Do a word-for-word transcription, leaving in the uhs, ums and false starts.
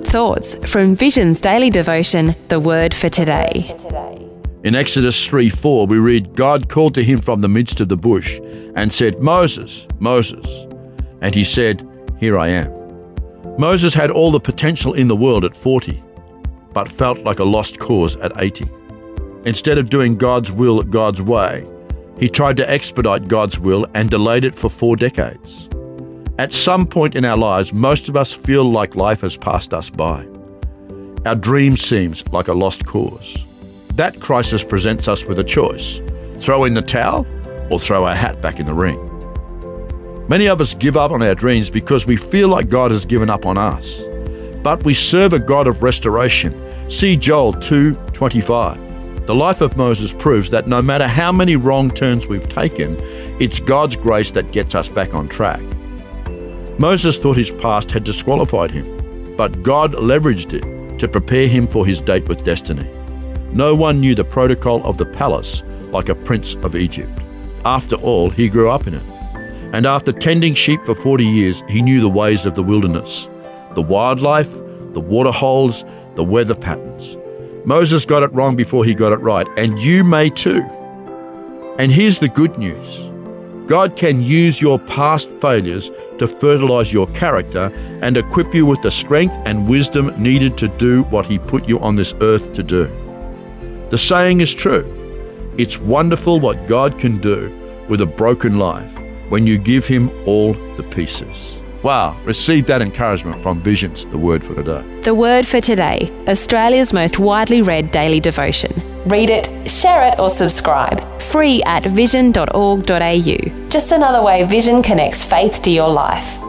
good thoughts from Vision's daily devotion, The Word for Today. In Exodus three four, we read, God called to him from the midst of the bush and said, Moses, Moses. And he said, Here I am. Moses had all the potential in the world at forty, but felt like a lost cause at eighty. Instead of doing God's will God's way, he tried to expedite God's will and delayed it for four decades. At some point in our lives, most of us feel like life has passed us by. Our dream seems like a lost cause. That crisis presents us with a choice: throw in the towel or throw our hat back in the ring. Many of us give up on our dreams because we feel like God has given up on us. But we serve a God of restoration. See Joel two twenty-five. The life of Moses proves that no matter how many wrong turns we've taken, it's God's grace that gets us back on track. Moses thought his past had disqualified him, but God leveraged it to prepare him for his date with destiny. No one knew the protocol of the palace like a prince of Egypt. After all, he grew up in it. And after tending sheep for forty years, he knew the ways of the wilderness, the wildlife, the water holes, the weather patterns. Moses got it wrong before he got it right, and you may too. And here's the good news. God can use your past failures to fertilize your character and equip you with the strength and wisdom needed to do what he put you on this earth to do. The saying is true. It's wonderful what God can do with a broken life when you give him all the pieces. Wow, receive that encouragement from Vision's The Word for Today. The Word for Today, Australia's most widely read daily devotion. Read it, share it or subscribe. Free at vision dot org dot a u. Just another way Vision connects faith to your life.